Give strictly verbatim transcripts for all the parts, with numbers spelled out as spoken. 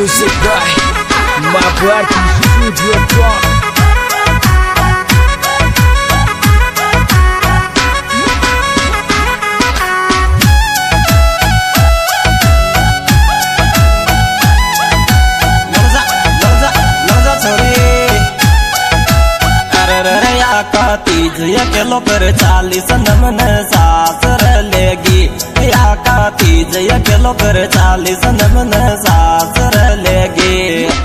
Music by Mabarti Studio Talk. Teej अकेलो पर चालीस नमन सासर लेगी या का तीज अकेलो पर चालीस नमन सासर लेगी।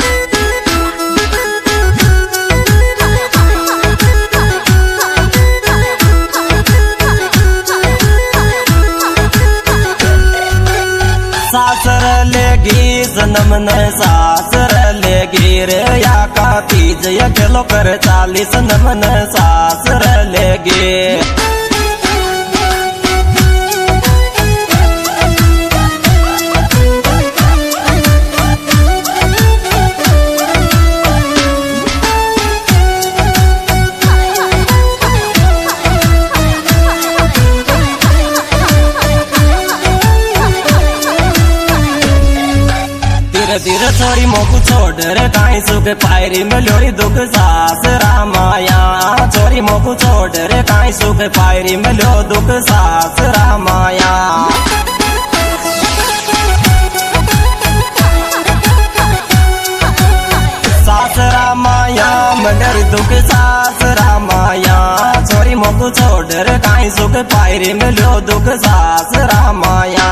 सासर लेगी जन्म न सासर लेगी रे या का तीज अकेलो कर चालीस नमन सासर लेगी। धीरे छोरी मोकू छोड़ रे काई सुख पायरी में लोरी दुख सास रामाया। छोरी मोकू छोड़ रे काई सुख पायरी में लो दुख सास रामाया। सास रामाया मगर दुख सास रामाया। छोरी मोकू छोड़ रे काई सुख पायरी में लो दुख सास रामाया।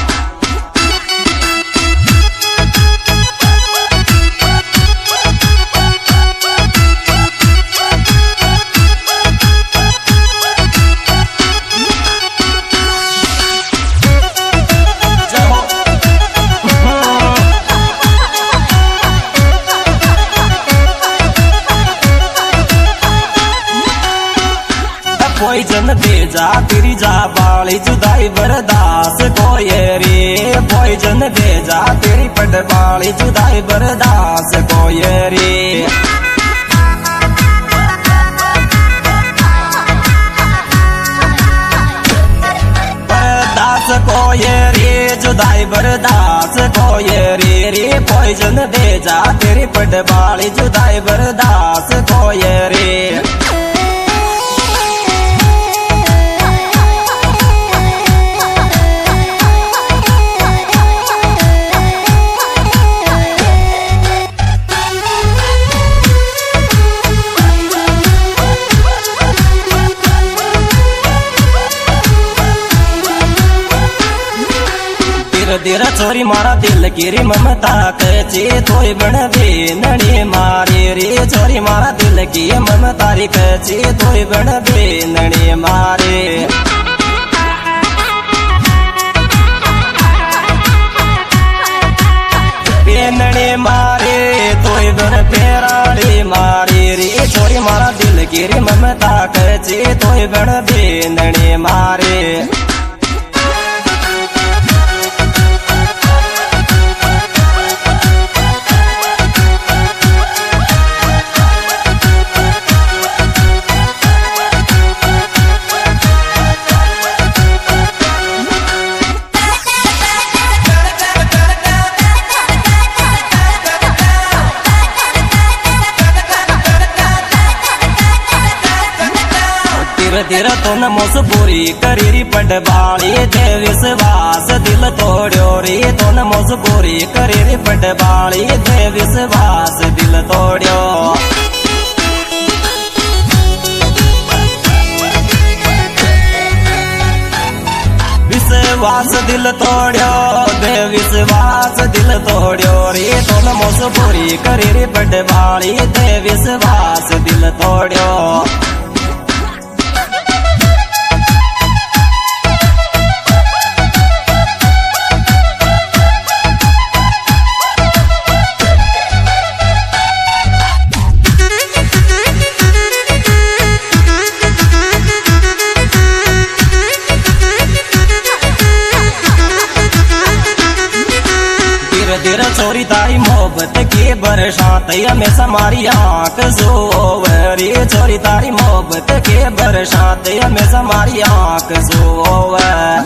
कोई जन दे जा तेरी जा बाली जुदाई बर्दास कोये रे। कोई जन दे जा तेरी पट बाली जुदाई बर्दास कोये रे। बर्दास कोये रे जुदाई बर्दास कोये रे रे। कोई जन दे जा तेरी पट बाली जुदाई बर्दास कोये रे। तेरा चोरी मारा दिल गिरी ममता कची तोय बन बेनड़ी मारे रे। चोरी मारा दिल की ममता री कची तोय बन बेनड़ी मारे। बेनड़ी मारे तोय बन पेराड़ी मारे रे। चोरी मारा दिल गिरी ममता कची तोय बन बेनड़ी मारे। तेरा तो न मोस पूरी करी पट बाली दे विश्वास दिल तोड़ो रे। तो न मोस पूरी करी पट बाली दे विश्वास दिल तोड़ो। विश्वास दिल तोड़ो दे विश्वास दिल तोड़ो रे। तो न मोस पूरी करी पट बाली दे विश्वास दिल तोड़ो। तेरा चोरी तारी मोहब्बत की बरसात हमेशा मारी आंख जोवरी। चोरी तारी मोहब्बत की बरसात हमेशा मारी आंख जोवर।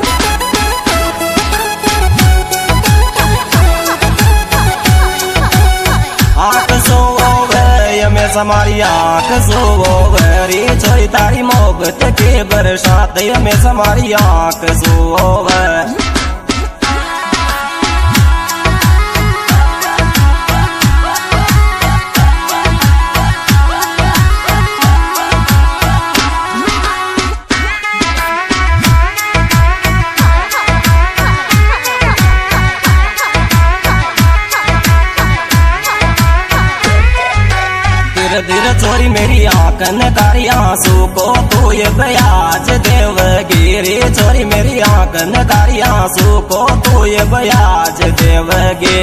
समारी आंख सोवे छोरी तारी मोहब्बत के बरसात में समारी आंख सोवे धीरे छोरी मेरी आंखन कारी आंसू को तू ये ब्याज देवगी रे छोरी मेरी आंखन कारी आंसू को तू ये ब्याज देवगी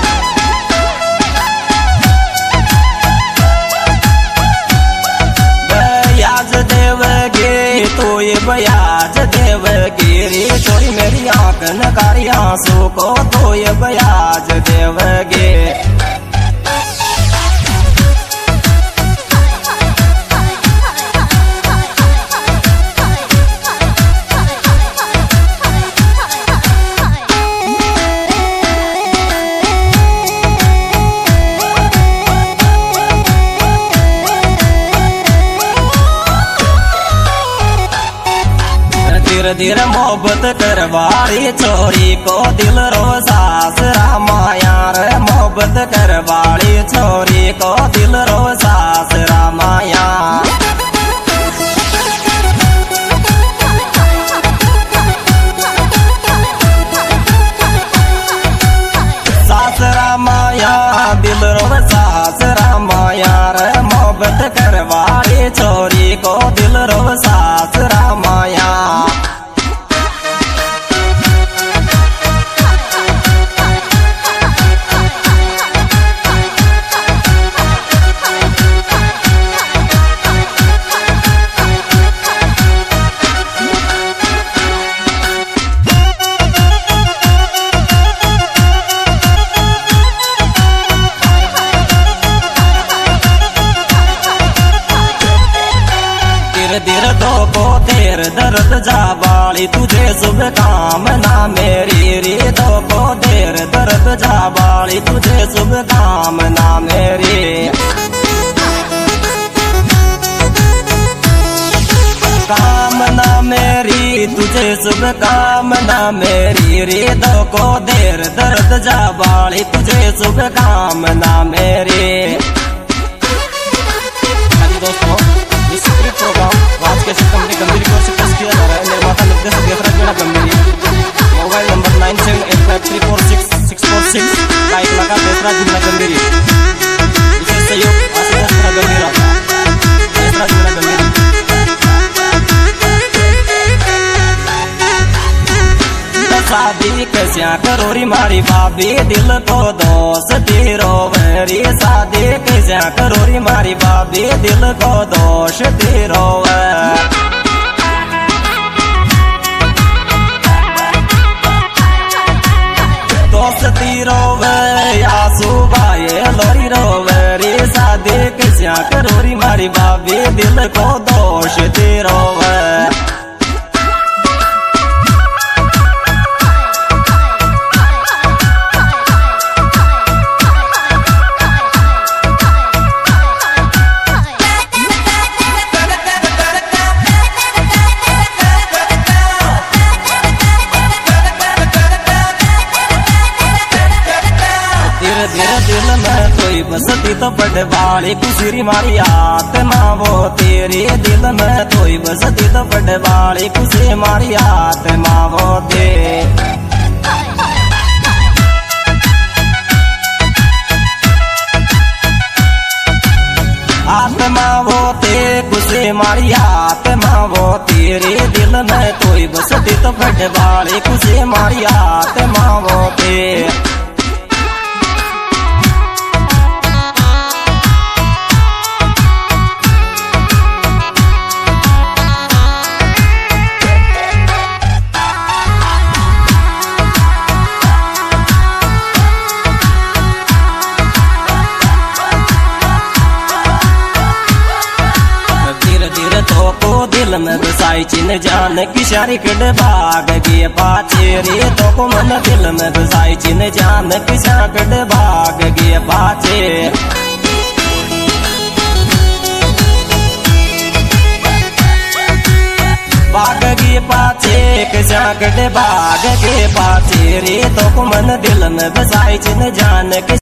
ब्याज देवगी तू ये ब्याज देवगी रे छोरी मेरी आंखन कारी आंसू को तू ये ब्याज देवगी धीरे धीरे मोहब्बत करवारी छोरी को दिल रोसास रामाया रे मोहब्बत करवारी छोरी को दिल रोसास रामाया सास रामाया दिल रोसास रामाया रे मोहब्बत करवारी छोरी को दिल रोसास रामाया धीरे दो को देर दर्द जावाली तुझे शुभ कामना मेरी रे दो को देर दर्द जावाली तुझे शुभ कामना मेरी कामना मेरी तुझे शुभ कामना मेरी रे दो को देर दर्द जावाली तुझे शुभ कामना मेरी दोस्तों इस प्रोग्राम राज के कंपनी गंभीर की ओर से पेश किया जा रहा है। निर्माता निर्देशक देवराज मीणा गंभीरी mobile number nine seven eight five three four six six four six का एक लगा देवराज मीणा गंभीरी विशेष सहयोग आशीष मीणा गंभीरा देवराज मीणा गंभीरी शादी कैसा करोरी मारी भाभी दिल को दोस्त तेरो वरी शादी कैसा करोरी मारी भाभी दिल को दोष तेरो दोस्त तीरो आंसू बाये लोरी रोवरी शादी कैसा करोरी मारी भाभी दिल को दोष तेरो दिल में कोई बसती तो बड़े वाली कुसरी मारी आत्मा वो तेरे दिल में कोई बसती तो बड़े वाली कुसरी मारी आत्मा वो दे आत्मा वो ते कुसे मारी आत्मा वो तेरे दिल में कोई बसती तो बड़े वाली कुसे मारी आत्मा वो ते दिल में बसाई चिन जान किशारी कड भाग गे पाचे रे तो को मन दिल में बसाई चिन जान किशा कड भाग गे पाचे जिंदगी पाछे कसा कटे भाग के पाछे रे तो को मन दिल में बसाई चिन जान के